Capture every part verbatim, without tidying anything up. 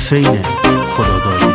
حسین خدادادی.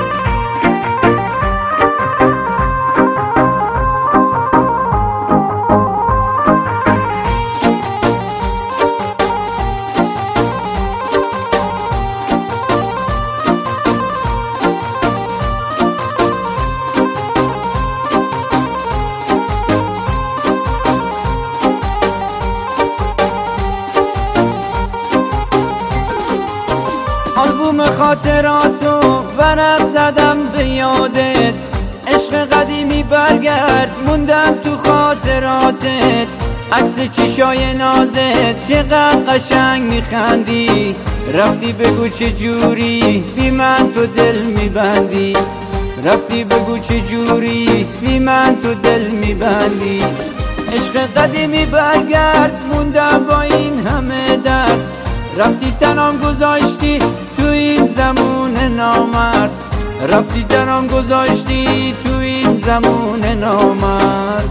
آلبوم خاطراتو ورق زدم به یادت، عشق قدیمی برگرد موندم تو خاطراتت. عکس چشای نازت چقدر قشنگ میخندی، رفتی بگو چه جوری بی من تو دل میبندی، رفتی بگو چه جوری بی من تو دل میبندی. عشق قدیمی برگرد موندم با این همه درد، رفتی تنام گذاشتی تو این زمون نامرد، رفتی تنام گذاشتی تو این زمون نامرد.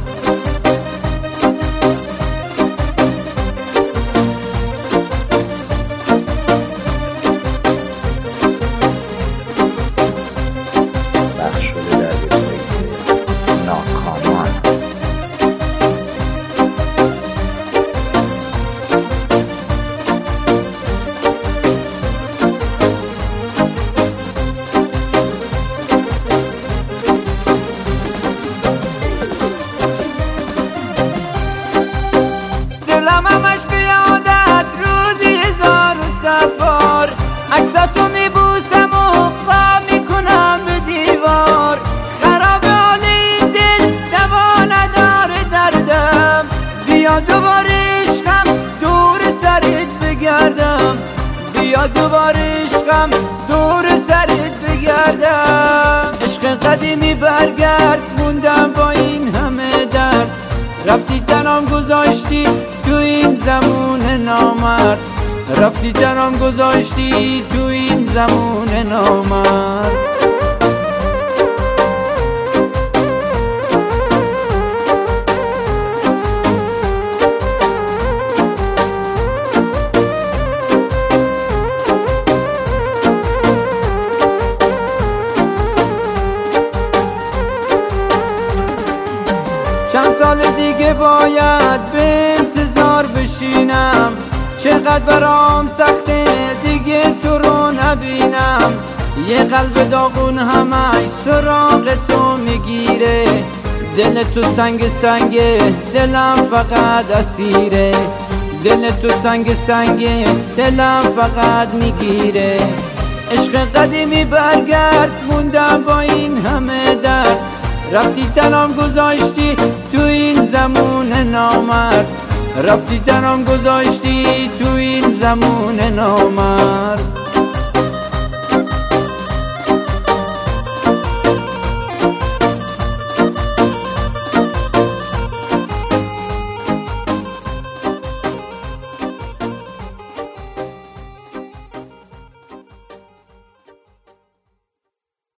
بخش شده در وبسایت ناکامان. دلم همش بیادت روزی هزار و صد بار، عکساتو میبوسم و پا میکنم به دیوار. خراب حال این دل دوا نداره دردم، بیا دوباره عشقم دور سرت بگردم، بیا دوباره عشقم دور سرت بگردم. عشق قدیمی برگرد موندم با این همه درد، رفتی تنام گذاشتی تو این زمون نامرد، رفتی تنام گذاشتی تو این زمون نامرد. چند سال دیگه باید به انتظار بشینم، چقدر برام سخته دیگه تو رو نبینم. یه قلب داغون همش سراغ تو میگیره، دل تو سنگ سنگ دلم فقط اسیره، دل تو سنگ سنگ دلم فقط میگیره. عشق قدیمی برگرد موندم با این همه درد، رفتی تنام گذاشتی تو این زمون نامرد، رفتی تنام گذاشتی تو این زمون نامرد.